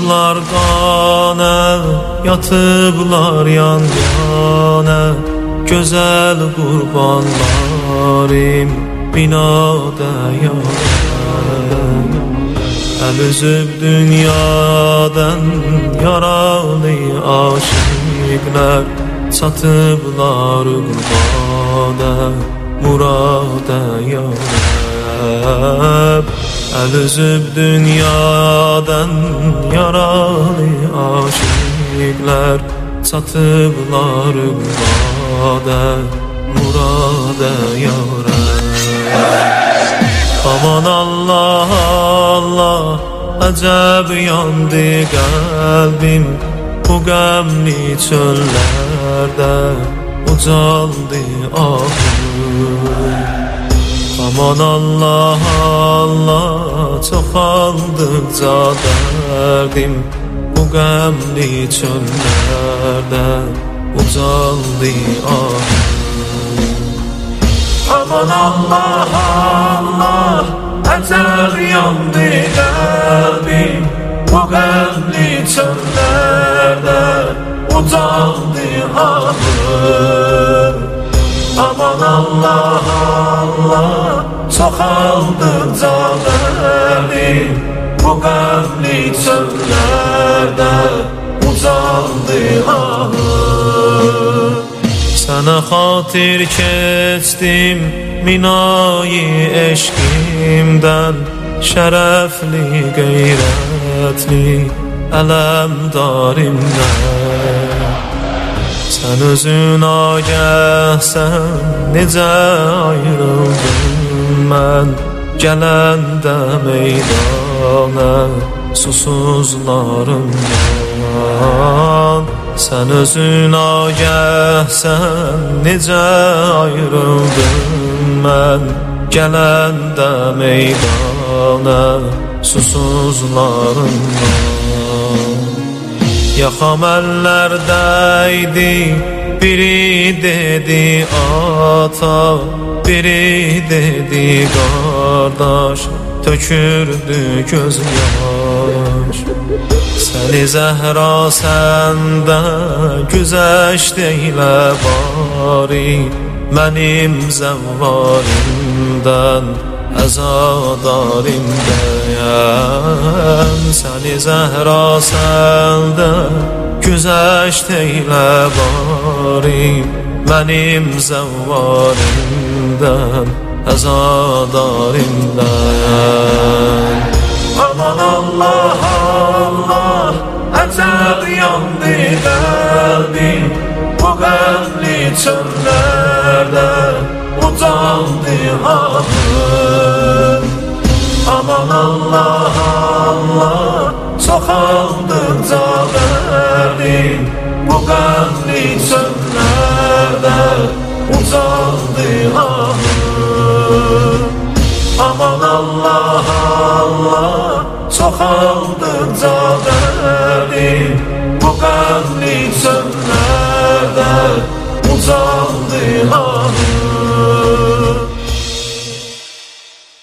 Susuzlar qana, yatıblar yan yana, güzel qurbanlarım binada yalan. El üzüb dünyadan yaralı aşıklar, satıblar qurbana murada yarab. El üzüb dünyadan yaralı aşıklar, satıblar qurbana murada yarab. Aman Allah Allah, acab yandı kalbim, bu qəmli çöllerde ucaldı ahım. Aman Allah Allah, çoxaldıqca derdim, bu qəmli çöllerde ucaldı ahım. Aman Allah Allah, acab yandı kalbim, bu qəmli çöllerde ucaldı ahım. Aman Allah Allah, çoxaldıqca derdim, bu qəmli çöllerde ucaldı ahım. Sana xatir keçdim minayı eşqimdən, şərəfli qeyrətli ələmdarimdən. Sen özün agəhsən, necə ayrıldım mən, gələndə meydana susuzlarımdan. Sen özün agəhsən, necə ayrıldım mən, gələndə meydana susuzlarımdan. Yaxam əllərdəydi, biri dedi ata, biri dedi qardaş, tökürdü göz yaş. Səni Zəhra səndə güzəşt eylə bari, mənim zəvvarimdən əzadarimdəyəm. Səni Zəhra səndə güzəşt eylə bari, mənim zəvvarimdən əzadarimdəyəm. Aman Allah Allah, acab yandı kalbim, bu qəmli çöllerde ucaldı ahım. Aman Allah Allah, çoxaldıqca derdim, bu qəmli çöllerde ucaldı ahım. Aman Allah Allah, çoxaldıqca derdim, bu qəmli çöllerde ucaldı ahım.